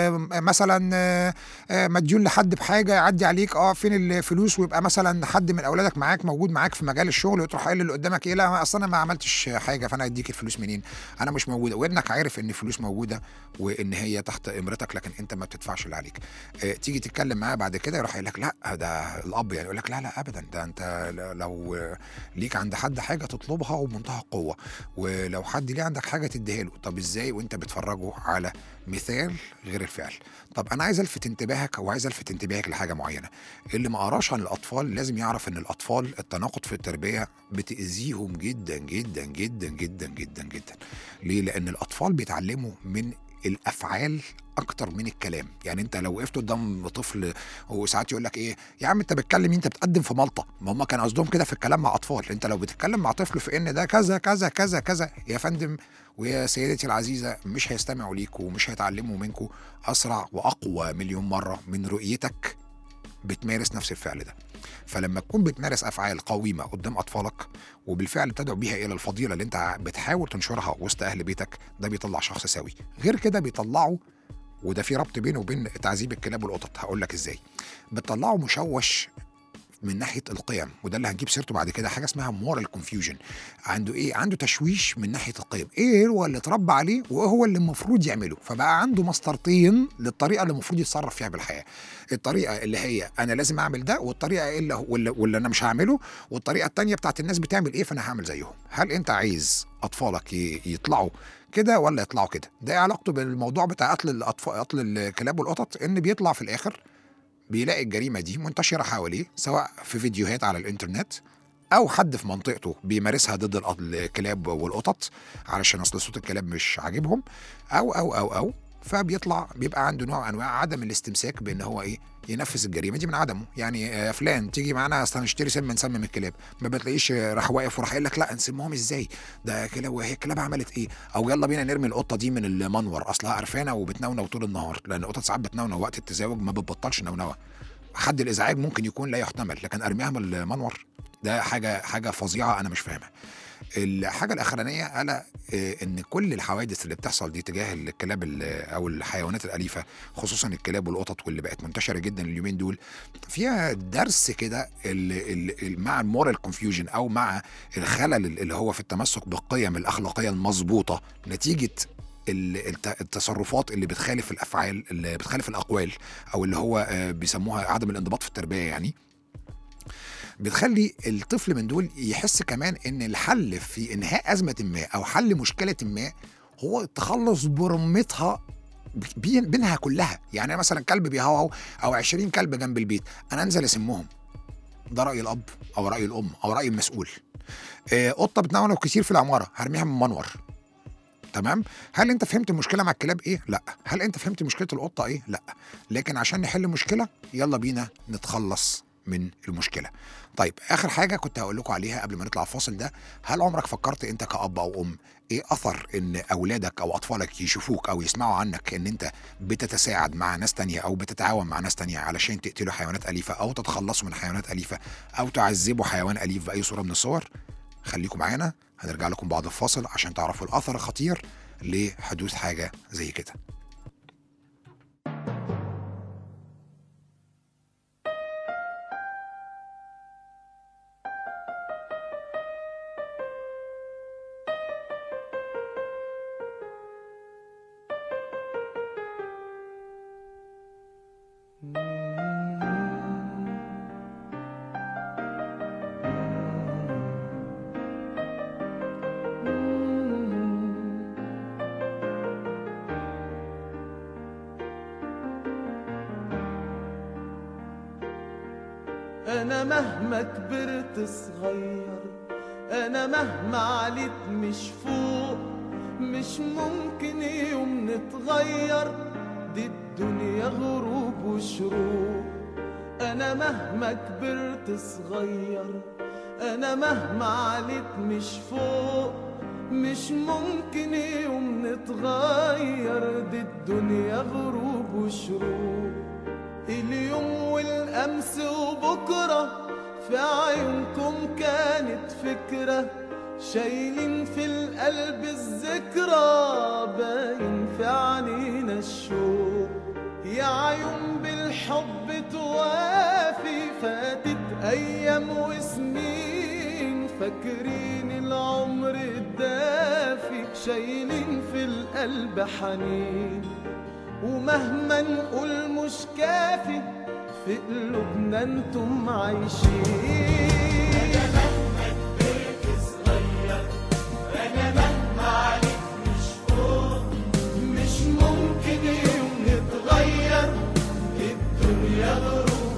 مثلا مديون لحد بحاجه يعدي عليك، اه فين الفلوس، ويبقى مثلا حد من اولادك معاك موجود معاك في مجال الشغل، وتروح قايل اللي قدامك ايه، لا اصل انا ما عملتش حاجه فانا اديك الفلوس منين، انا مش موجوده، وانك عارف ان الفلوس موجوده وان هي تحت امرتك لكن انت ما بتدفعش اللي عليك. تيجي تتكلم معاه بعد كده يروح قايل لك لا ده الاب يعني يقول لك لا لا ابدا، ده انت لو ليك عند حد حاجه تطلبها وبمنتهى القوه، ولو حد ليه عندك حاجه تديها له. طب ازاي وانت بتفرجه على مثال غير الفعل؟ طب انا عايز الفت انتباهك او عايز الفت انتباهك لحاجه معينه. اللي ما قراش عن الاطفال لازم يعرف ان الاطفال التناقض في التربيه بتاذيهم جدا جدا جدا جدا جدا جدا. ليه؟ لان الاطفال بيتعلموا من الافعال اكتر من الكلام. يعني انت لو وقفت قدام طفل وساعات يقول لك ايه يا عم انت بتتكلم، انت بتقدم في ملطه، ما هم كان قصدهم كده في الكلام مع اطفال. انت لو بتتكلم مع طفل في ان ده كذا كذا كذا كذا يا فندم ويا سيدتي العزيزه، مش هيستمعوا ليكوا ومش هيتعلموا منكوا اسرع واقوى مليون مره من رؤيتك بتمارس نفس الفعل ده. فلما تكون بتمارس افعال قويمه قدام اطفالك وبالفعل تدعو بيها الى الفضيله اللي انت بتحاول تنشرها وسط اهل بيتك، ده بيطلع شخص سوي. غير كده بيطلعه، وده في ربط بينه وبين تعذيب الكلاب والقطط، هقول لك ازاي. بتطلعه مشوش من ناحيه القيم، وده اللي هنجيب سيرته بعد كده، حاجه اسمها مورال كونفيوجن. عنده ايه؟ عنده تشويش من ناحيه القيم، ايه هو اللي اتربى عليه وايه هو اللي المفروض يعمله. فبقى عنده مسطرتين للطريقه اللي المفروض يتصرف فيها بالحياه. الطريقه اللي هي انا لازم اعمل ده، والطريقه اللي واللي, واللي انا مش هعمله، والطريقه الثانيه بتاعت الناس بتعمل ايه فانا هعمل زيهم. هل انت عايز اطفالك يطلعوا كده ولا يطلعوا كده؟ ده علاقته بالموضوع بتاع قتل الاطفال، قتل الكلاب والقطط، ان بيطلع في الاخر بيلاقي الجريمة دي منتشرة حواليه، سواء في فيديوهات على الانترنت أو حد في منطقته بيمارسها ضد الكلاب والقطط علشان أصل صوت الكلاب مش عاجبهم، أو أو أو أو فبيطلع بيبقى عنده نوع أنواع عدم الاستمساك بأن هو إيه ينفذ الجريمة دي من عدمه. يعني فلان تيجي معانا أصلا نشتري سم نسمم الكلاب، ما بتلاقيش راح واقف وراح قايل لك لا نسمهم إزاي، ده كلاب وهي الكلاب عملت إيه، أو يلا بينا نرمي القطة دي من المنور أصلها قرفانة وبتنونو طول النهار، لأن القطط ساعات بتنونو وقت التزاوج ما بتبطلش نونوة. حد الازعاج ممكن يكون لا يحتمل، لكن ارميها من المنور ده حاجه حاجه فظيعه انا مش فاهمها. الحاجه الاخرانيه الا ان كل الحوادث اللي بتحصل دي تجاه الكلاب او الحيوانات الاليفه، خصوصا الكلاب والقطط واللي بقت منتشره جدا اليومين دول، فيها درس كده مع المورال كونفيوجن او مع الخلل اللي هو في التمسك بالقيم الاخلاقيه المظبوطه نتيجه التصرفات اللي بتخالف الافعال، اللي بتخالف الاقوال، او اللي هو بيسموها عدم الانضباط في التربيه. يعني بتخلي الطفل من دول يحس كمان ان الحل في انهاء ازمه ما او حل مشكله ما هو التخلص برمتها بينها كلها. يعني مثلا كلب بيهوهو او عشرين كلب جنب البيت، انا انزل اسمهم، ده راي الاب او راي الام او راي المسؤول. قطه بتنونو كتير في العماره، هرميها من منور. تمام؟ هل انت فهمت المشكله مع الكلاب ايه؟ لا. هل انت فهمت مشكله القطه ايه؟ لا. لكن عشان نحل مشكله يلا بينا نتخلص من المشكله. طيب اخر حاجه كنت هقول لكم عليها قبل ما نطلع الفاصل ده، هل عمرك فكرت انت كأب او ام ايه اثر ان اولادك او اطفالك يشوفوك او يسمعوا عنك ان انت بتتساعد مع ناس تانية او بتتعاون مع ناس تانية علشان تقتلوا حيوانات اليفه او تتخلصوا من حيوانات اليفه او تعذبوا حيوان اليف باي صوره من الصور؟ خليكم معانا، هنرجع لكم بعد الفاصل عشان تعرفوا الأثر الخطير لحدوث حاجة زي كده. أنا مهما كبرت صغير، أنا مهما عليت مش فوق، مش ممكن يوم نتغير، دي الدنيا غروب وشروق. أنا مهما كبرت صغير، أنا مهما عليت مش فوق، مش ممكن يوم نتغير، دي الدنيا غروب وشروق. اليوم والأمس وبكرة في عيونكم كانت فكرة، شايلين في القلب الذكرى، باين في عنينا الشوق. يا عيون بالحب توافي، فاتت أيام وسنين، فاكرين العمر الدافي، شايلين في القلب حنين. ومهما نقول مش كافي، في قلوبنا انتم عايشين. أنا مهما كبرت صغير، أنا مهما عليك مش فوق، مش ممكن يوم نتغير، الدنيا غروب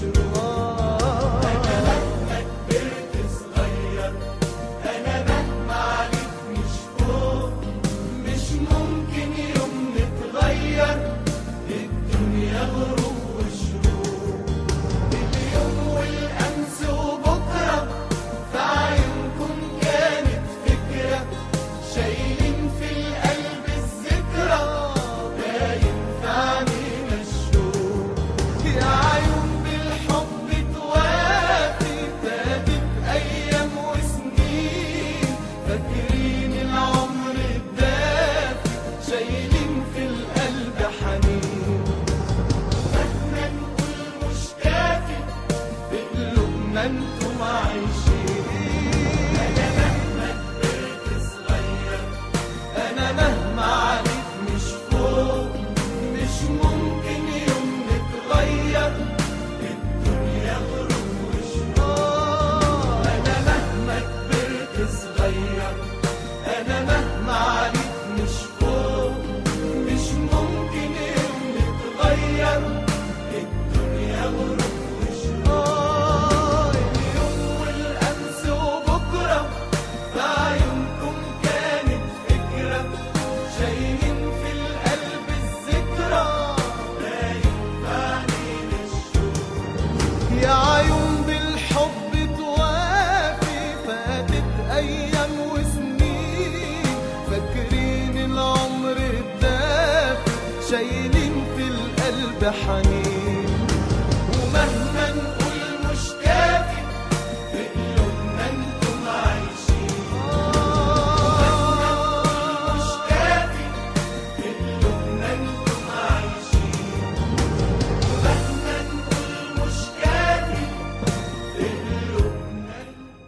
وشروق. أنا مهما كبرت صغير، أنا مهما عليك مش فوق، مش ممكن يوم نتغير، الدنيا غروب وشروق. اليوم والأمس وبكرة في عيونكم كانت فكرة، شايلين في القلب الذكرى، باين في عنينا الشوق. يا عيون بالحب توافي، فاتت أيام وسنين، فاكرين العمر الدافي، شايلين في القلب حنين. مهما نقول مش كافي، في قلوبنا انتم عايشين. أنا مهما كبرت صغير، أنا مهما عليك مش فوق، مش ممكن يوم نتغير، الدنيا غروب وشروق. أنا مهما كبرت صغير، أنا مهما عليك مش فوق، مش ممكن يوم نتغير، الدنيا غروب وشروق. اليوم والأمس وبكرة في عيونكم كانت فكرة، شايلين في القلب الذكرى، باين في عنينا الشوق. يا عيون بالحب توافي، فاتت أيام وسنين، فاكرين العمر الدافي، شايلين في القلب حنين. ومهما نقول مش كافي، في قلوبنا انتم عايشين. ومهما نقول مش كافي، في قلوبنا انتم عايشين. ومهما نقول مش كافي، في قلوبنا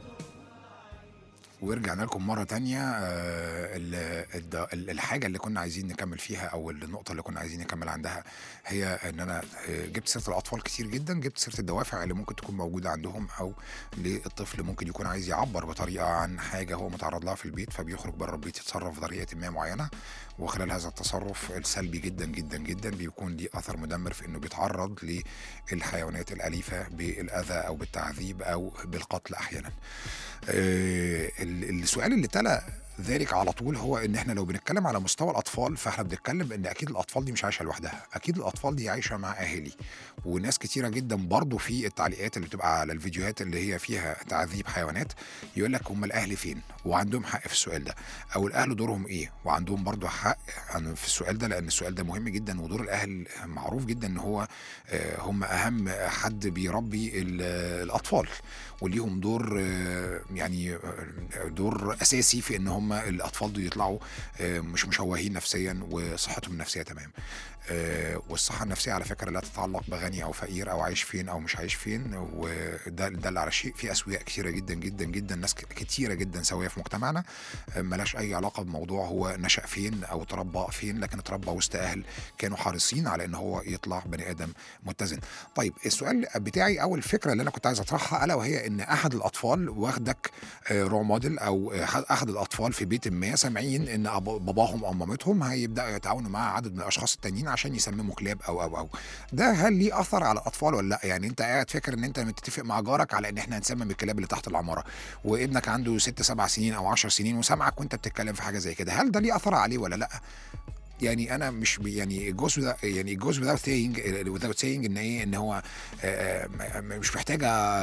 ورجعنا لكم مرة تانية. آه، ال- الد- ال- الحاجة اللي كنا عايزين نكمل فيها أو النقطة اللي كنا عايزين نكمل عندها هي إن أنا آه، جبت سيرة الأطفال كتير جدا، جبت سيرة الدوافع اللي ممكن تكون موجودة عندهم، أو للطفل ممكن يكون عايز يعبر بطريقة عن حاجة هو متعرض لها في البيت، فبيخرج بره البيت يتصرف بطريقة ما معينة، وخلال هذا التصرف السلبي جدا جدا جدا بيكون ليه أثر مدمر في إنه بيتعرض للحيوانات الأليفة بالأذى أو بالتعذيب أو بالقتل أحيانا. آه، ال- السؤال اللي تلا ذلك على طول هو ان احنا لو بنتكلم على مستوى الاطفال، فاحنا بنتكلم ان اكيد الاطفال دي مش عايشه لوحدها، اكيد الاطفال دي عايشه مع اهالي. وناس كتيره جدا برضو في التعليقات اللي بتبقى على الفيديوهات اللي هي فيها تعذيب حيوانات يقول لك هم الاهل فين، وعندهم حق في السؤال ده، او الاهل دورهم ايه، وعندهم برضو حق في السؤال ده، لان السؤال ده مهم جدا. ودور الاهل معروف جدا ان هو آه، هم اهم حد بيربي ال- الاطفال، وليهم دور آه، يعني آه، دور اساسي في ان هم الاطفال دول يطلعوا آه، مش مشوهين نفسيا وصحتهم النفسيه تمام. آه، والصحه النفسيه على فكره لا تتعلق بغني او فقير او عايش فين او مش عايش فين، وده ده على شيء. في اسوياء كتيره جدا جدا جدا، ناس كتيره جدا سويه في مجتمعنا آه، ملاش اي علاقه بموضوع هو نشأ فين او تربى فين، لكن اتربى وسط اهل كانوا حريصين على ان هو يطلع بني ادم متزن. طيب السؤال بتاعي او الفكره اللي انا كنت عايز اطرحها الا وهي ان احد الاطفال واخدك رول موديل، او آه، احد الاطفال في بيت ما سامعين ان أب- باباهم او مامتهم هيبداوا يتعاونوا مع عدد من الاشخاص التانيين عشان يسمموا كلاب او او او ده هل ليه اثر على الاطفال ولا لا؟ يعني انت قاعد فاكر ان انت متفق مع جارك على ان احنا هنسمم الكلاب اللي تحت العماره، وابنك عنده ست سبع سنين او عشر سنين وسامعك وانت بتتكلم في حاجه زي كده، هل ده ليه اثر عليه ولا لا؟ يعني انا مش بي- يعني الجزء ده يعني الجزء without saying without saying ان ايه ان هو آه، م- م- مش محتاجه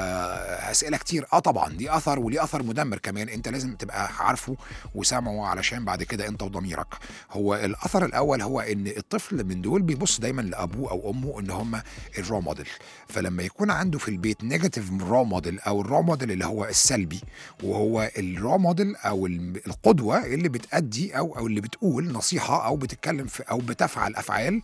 آه، اسئله كتير. اه طبعا دي اثر، وليه اثر مدمر كمان، انت لازم تبقى عارفه وسامعه علشان بعد كده انت وضميرك. هو الاثر الاول هو ان الطفل من دول بيبص دايما لابوه او امه ان هم الرو موديل، فلما يكون عنده في البيت نيجاتيف رو موديل او الرو موديل اللي هو السلبي، وهو الرو موديل او الم- القدوه اللي بتأدي او او اللي بتقول نصيحه او بتتكلم في او بتفعل افعال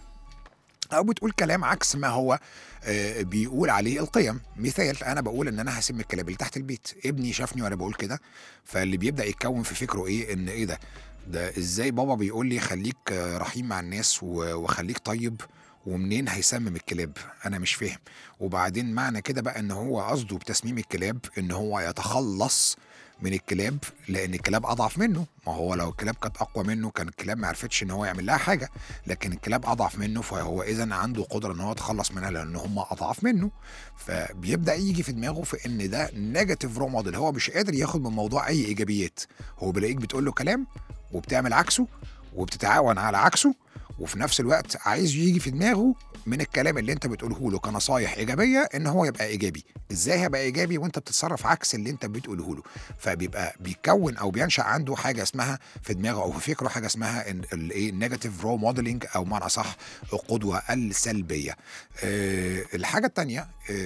او بتقول كلام عكس ما هو آه، بيقول عليه القيم. مثال، انا بقول ان انا هسم الكلاب اللي تحت البيت، ابني شافني وانا بقول كده، فاللي بيبدا يتكون في فكره ايه ان ايه ده ده ازاي بابا بيقول لي خليك آه، رحيم مع الناس و- وخليك طيب، ومنين هيسمم الكلاب؟ انا مش فاهم. وبعدين معنى كده بقى ان هو قصده بتسميم الكلاب ان هو يتخلص من الكلاب لان الكلاب اضعف منه. ما هو لو الكلاب كانت اقوى منه كان الكلاب ما عرفتش ان هو يعمل لها حاجه، لكن الكلاب اضعف منه، فهو اذا عنده قدره ان هو يتخلص منها لان هم اضعاف منه. فبيبدا يجي في دماغه في ان ده نيجاتيف رو موديل، هو مش قادر ياخد من الموضوع اي ايجابيات. هو بيلاقيك بتقول له كلام وبتعمل عكسه وبتتعاون على عكسه، وفي نفس الوقت عايز يجي في دماغه من الكلام اللي انت بتقوله له كنصايح ايجابيه ان هو يبقى ايجابي. ازاي هيبقى ايجابي وانت بتتصرف عكس اللي انت بتقوله له؟ فبيبقى بيكون او بينشا عنده حاجه اسمها في دماغه او في فكره حاجه اسمها الايه نيجاتيف رو موديلنج، او معنى صح القدوه السلبيه. أه الحاجه الثانيه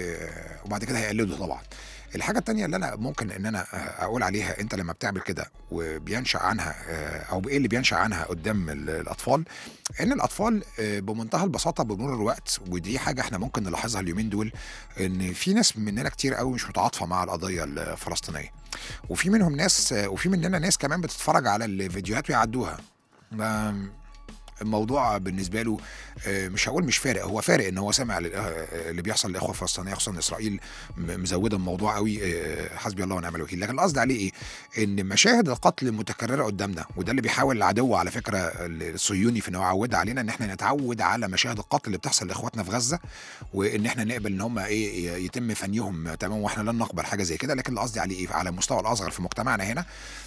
أه وبعد كده هيقلده طبعا. الحاجة التانية اللي أنا ممكن إن أنا أقول عليها أنت لما بتعمل كده وبينشأ عنها أو إيه اللي بينشأ عنها قدام الأطفال، إن الأطفال بمنتهى البساطة بمرور الوقت، ودي حاجة إحنا ممكن نلاحظها اليومين دول، إن في ناس مننا كتير قوي مش متعاطفة مع القضية الفلسطينية، وفي منهم ناس وفي مننا ناس كمان بتتفرج على الفيديوهات ويعدوها. ما- الموضوع بالنسبه له آه، مش هقول مش فارق، هو فارق ان هو سامع ل- آه، اللي بيحصل للاخوه الفلسطينيه، خصوصا اسرائيل م- مزوده الموضوع قوي. آه، حسبي الله ونعم الوكيل. لكن القصد عليه ايه؟ ان مشاهد القتل متكرره قدامنا، وده اللي بيحاول العدو على فكره الصهيوني في ان هو يعود علينا ان احنا نتعود على مشاهد القتل اللي بتحصل لاخواتنا في غزه، وان احنا نقبل ان هم ايه يتم فنيهم تمام، واحنا لن نقبل حاجه زي كده. لكن اللي قصدي عليه ايه على المستوى الاصغر في مجتمعنا هنا،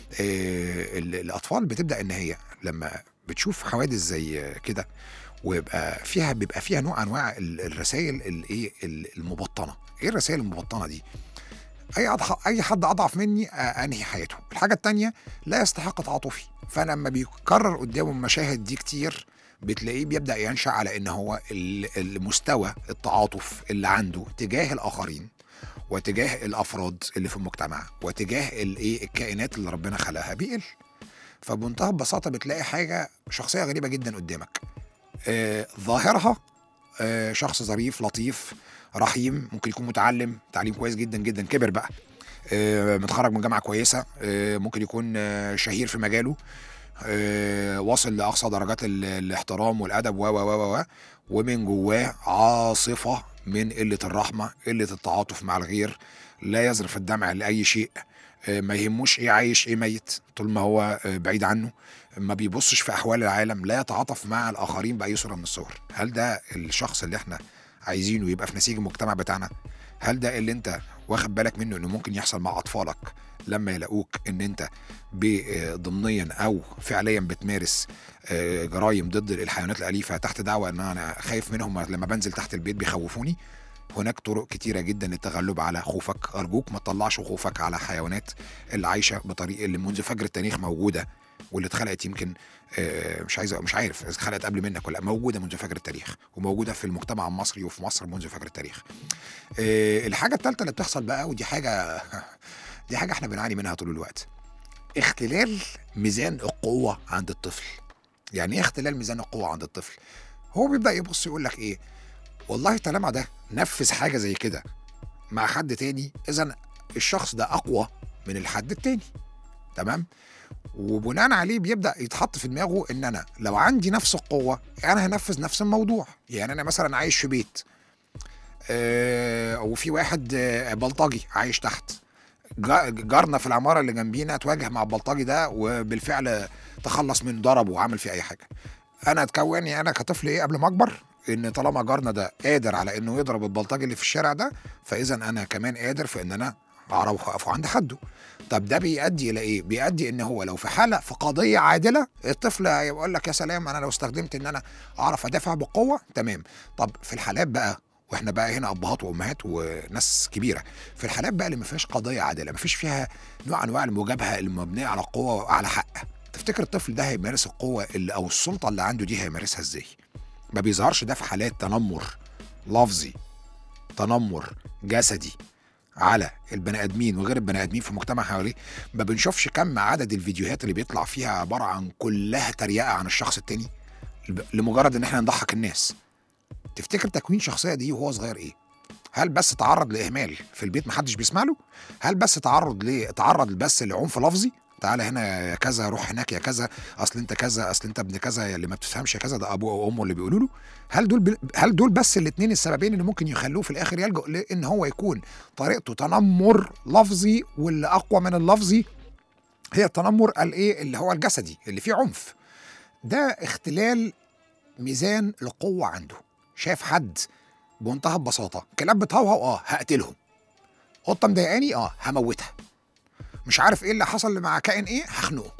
آه، ال- الاطفال بتبدا ان هي لما بتشوف حوادث زي كده ويبقى فيها بيبقى فيها نوع انواع الرسائل الايه المبطنه. ايه الرسائل المبطنه دي؟ اي أضح... اي حد اضعف مني آه، انهي حياته. الحاجه التانية لا يستحق تعاطفي. فلما بيكرر قدامه المشاهد دي كتير بتلاقيه بيبدا ينشا على ان هو ال- المستوى التعاطف اللي عنده تجاه الاخرين وتجاه الافراد اللي في المجتمع وتجاه الايه الكائنات اللي ربنا خلقها بيقل. فبمنتهى البساطه بتلاقي حاجه شخصيه غريبه جدا قدامك، آه ظاهرها آه شخص ظريف لطيف رحيم، ممكن يكون متعلم تعليم كويس جدا جدا، كبر بقى، آه متخرج من جامعه كويسه، آه ممكن يكون آه شهير في مجاله، آه واصل لاقصى درجات ال- الاحترام والادب و و و و ومن جواه عاصفه من قله الرحمه، قله التعاطف مع الغير، لا يذرف الدمع لاي شيء، آه، ما يهموش ايه عايش ايه ميت طول ما هو آه، بعيد عنه، ما بيبصش في احوال العالم، لا يتعاطف مع الاخرين باي صوره من الصور. هل ده الشخص اللي احنا عايزينه يبقى في نسيج المجتمع بتاعنا؟ هل ده اللي انت واخد بالك منه انه ممكن يحصل مع اطفالك لما يلاقوك ان انت ب- آه، ضمنيا او فعليا بتمارس آه، جرائم ضد الحيوانات الاليفه تحت دعوى ان انا خايف منهم لما بنزل تحت البيت بيخوفوني؟ هناك طرق كتيرة جدا للتغلب على خوفك. أرجوك ما تطلعش خوفك على حيوانات اللي عايشة بطريقة اللي منذ فجر التاريخ موجودة، واللي اتخلقت يمكن آه، مش عايز مش عارف إذا اتخلقت قبل منك ولا لأ، موجودة منذ فجر التاريخ وموجودة في المجتمع المصري وفي مصر منذ فجر التاريخ. آه، الحاجة الثالثة اللي بتحصل بقى، ودي حاجة دي حاجة احنا بنعاني منها طول الوقت، اختلال ميزان القوة عند الطفل. يعني ايه اختلال ميزان القوة عند الطفل؟ هو بيبدأ يبص يقول لك ايه، والله طالما ده نفذ حاجة زي كده مع حد تاني، إذن الشخص ده أقوى من الحد التاني، تمام؟ وبناء عليه بيبدأ يتحط في دماغه إن أنا لو عندي نفس القوة أنا هنفذ نفس الموضوع. يعني أنا مثلا عايش في بيت آه وفي واحد آه بلطجي عايش تحت، جا- جارنا في العماره اللي جنبينا تواجه مع البلطجي ده وبالفعل تخلص منه، ضربه وعمل فيه اي حاجه. انا تكوني انا كطفل ايه قبل ما اكبر ان طالما جارنا ده قادر على انه يضرب البلطجي اللي في الشارع ده، فاذا انا كمان قادر في ان انا اعرف اقف عند حده. طب ده بيؤدي الى ايه؟ بيؤدي ان هو لو في حاله في قضيه عادله الطفل هيقول لك يا سلام انا لو استخدمت ان انا اعرف ادافع بقوه تمام. طب في الحالات بقى، واحنا بقى هنا ابهات وامهات وناس كبيره، في الحالات بقى اللي ما فيهاش قضيه عادله، ما فيش فيها نوع انواع المجابهه المبنيه على قوه وعلى حق، تفتكر الطفل ده هيمارس القوه اللي او السلطه اللي عنده دي هيمارسها ازاي؟ ما بيظهرش ده في حالات تنمر لفظي، تنمر جسدي على البني ادمين وغير البني ادمين في المجتمع حواليه. ما بنشوفش كم عدد الفيديوهات اللي بيطلع فيها عباره عن كلها تريقه عن الشخص التاني لمجرد ان احنا نضحك الناس. تفتكر تكوين شخصيه دي وهو صغير ايه؟ هل بس تعرض لاهمال في البيت محدش بيسمع له؟ هل بس تعرض ل تعرض بس لعنف لفظي؟ تعالى هنا يا كذا، روح هناك يا كذا، اصل انت كذا، اصل انت ابن كذا، يا اللي ما بتفهمش كذا، ده ابوه او امه اللي بيقولوا له. هل دول ب... هل دول بس الاثنين السببين اللي ممكن يخلوه في الاخر يلجأ لان هو يكون طريقته تنمر لفظي، واللي اقوى من اللفظي هي التنمر الايه اللي هو الجسدي اللي فيه عنف؟ ده اختلال ميزان القوه عنده. شايف حد بمنتهى البساطه كلاب بتهوهو، اه هقتلهم. قطه مضايقاني، اه هموتها. مش عارف ايه اللي حصل مع كائن ايه، هخنقه.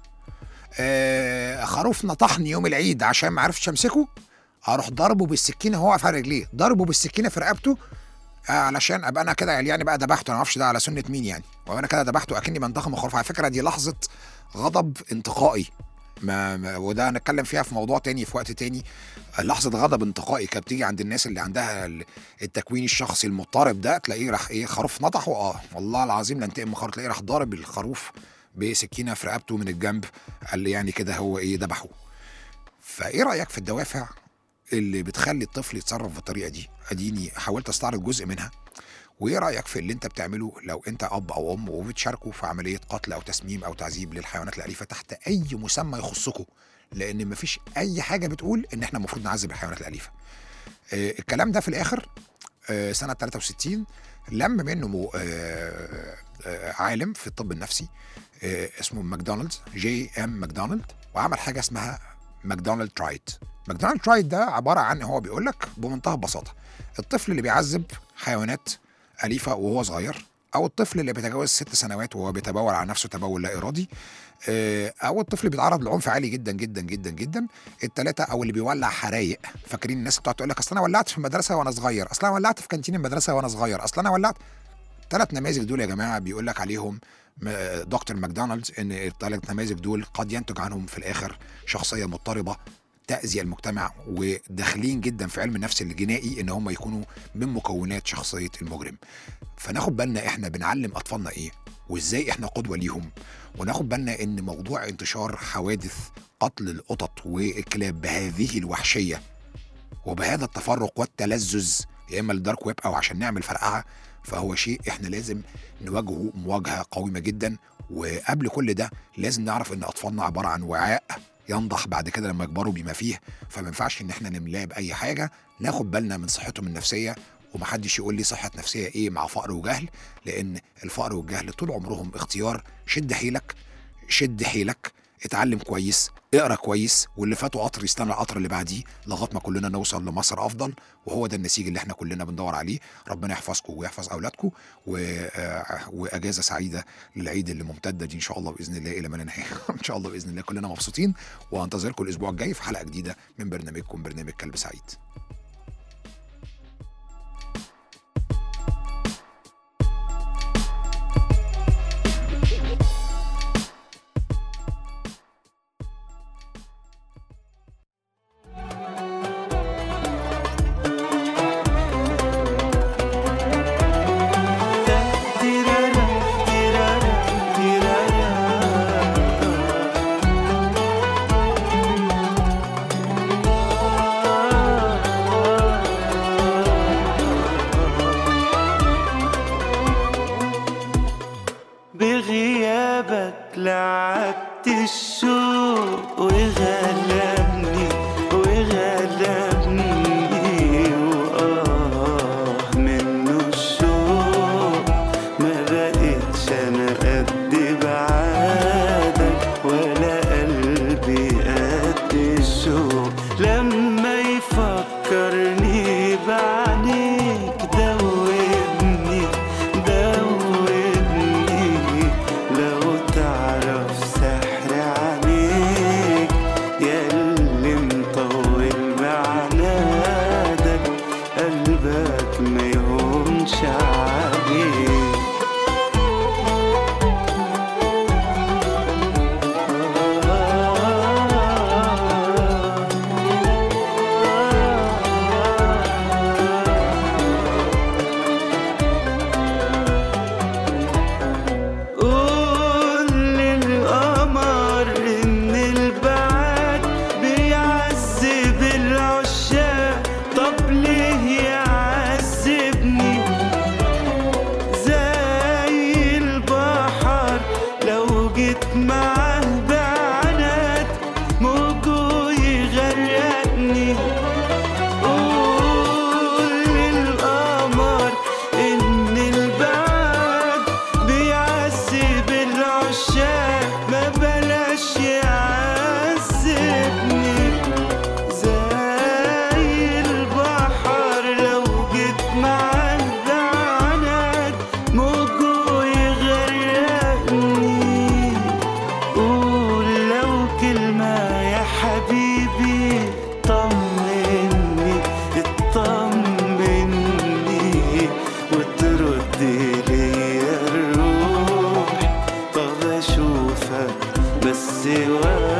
آه خروف نطحني يوم العيد عشان ما عرفتش امسكه، اروح ضربه بالسكينه وهو واقف على رجليه، ضربه بالسكينه في رقبته، آه علشان ابقى انا كده يعني بقى ذبحته. انا ما اعرفش ده على سنه مين يعني، وانا كده ذبحته اكني بنتخم الخروف. على فكره دي لحظه غضب انتقائي، ما, ما وده هنتكلم فيها في موضوع تاني في وقت تاني. لحظه غضب انتقائي كانت بتيجي عند الناس اللي عندها التكوين الشخصي المضطرب ده، تلاقيه راح ايه خروف نطحه، اه والله العظيم لانتقم من خروف، تلاقيه راح ضارب الخروف بسكينه في رقبته من الجنب، قال لي يعني كده هو ايه ذبحه. فايه رايك في الدوافع اللي بتخلي الطفل يتصرف بالطريقه دي؟ اديني حاولت استعرض جزء منها. وايه رايك في اللي انت بتعمله لو انت اب او ام وبتشاركوا في عمليه قتل او تسميم او تعذيب للحيوانات الاليفه تحت اي مسمى يخصكم؟ لان مفيش اي حاجه بتقول ان احنا المفروض نعذب الحيوانات الاليفه. آه الكلام ده في الاخر آه سنه ثلاثة وستين لم منه آه آه عالم في الطب النفسي آه اسمه ماكدونالد، جي ام ماكدونالد، وعمل حاجه اسمها ماكدونالد ترايد. ماكدونالد ترايد ده عباره عن هو بيقول لك بمنتهى البساطه الطفل اللي بيعذب حيوانات أليفة وهو صغير، أو الطفل اللي بيتجاوز ست سنوات وهو بيتبول على نفسه تبول لا إرادي، أو الطفل اللي بيتعرض لعنف عالي جدا جدا جدا جدا، التلاتة، أو اللي بيولع حرايق. فاكرين الناس بتقعد تقول لك أصل أنا ولعت في المدرسة وأنا صغير، أصل أنا ولعت في كانتين المدرسة وأنا صغير، أصل أنا ولعت. ثلاث نماذج دول يا جماعة بيقول لك عليهم دكتور ماكدونالدز إن الثلاث نماذج دول قد ينتج عنهم في الآخر شخصية مضطربة تأذي المجتمع، وداخلين جدا في علم النفس الجنائي ان هم يكونوا من مكونات شخصية المجرم. فناخد بالنا احنا بنعلم اطفالنا ايه وازاي احنا قدوة ليهم، وناخد بالنا ان موضوع انتشار حوادث قتل القطط والكلاب بهذه الوحشية وبهذا التفرق والتلذذ، يا اما الدارك ويب او عشان نعمل فرقعة، فهو شيء احنا لازم نواجهه مواجهة قويمة جدا. وقبل كل ده لازم نعرف ان اطفالنا عبارة عن وعاء ينضح بعد كده لما يكبروا بما فيه، فما ينفعش ان احنا نملاه باي حاجه. ناخد بالنا من صحتهم النفسيه، ومحدش يقول لي صحه نفسيه ايه مع فقر وجهل، لان الفقر والجهل طول عمرهم اختيار. شد حيلك، شد حيلك، اتعلم كويس، اقرا كويس، واللي فاتوا قطر يستنى القطر اللي بعديه لغايه ما كلنا نوصل لمصر افضل، وهو ده النسيج اللي احنا كلنا بندور عليه. ربنا يحفظكم ويحفظ اولادكم، واجازه سعيده للعيد اللي ممتده دي ان شاء الله باذن الله الى ما لا نهايه. ان شاء الله باذن الله كلنا مبسوطين، وانتظركم الاسبوع الجاي في حلقه جديده من برنامجكم برنامج كلب سعيد. لما يفكرني بعينيك دوبني دوبني لو تعرف سحر عينيك ياللي مطول بعنادك قلبك ما يهونش عليك. بس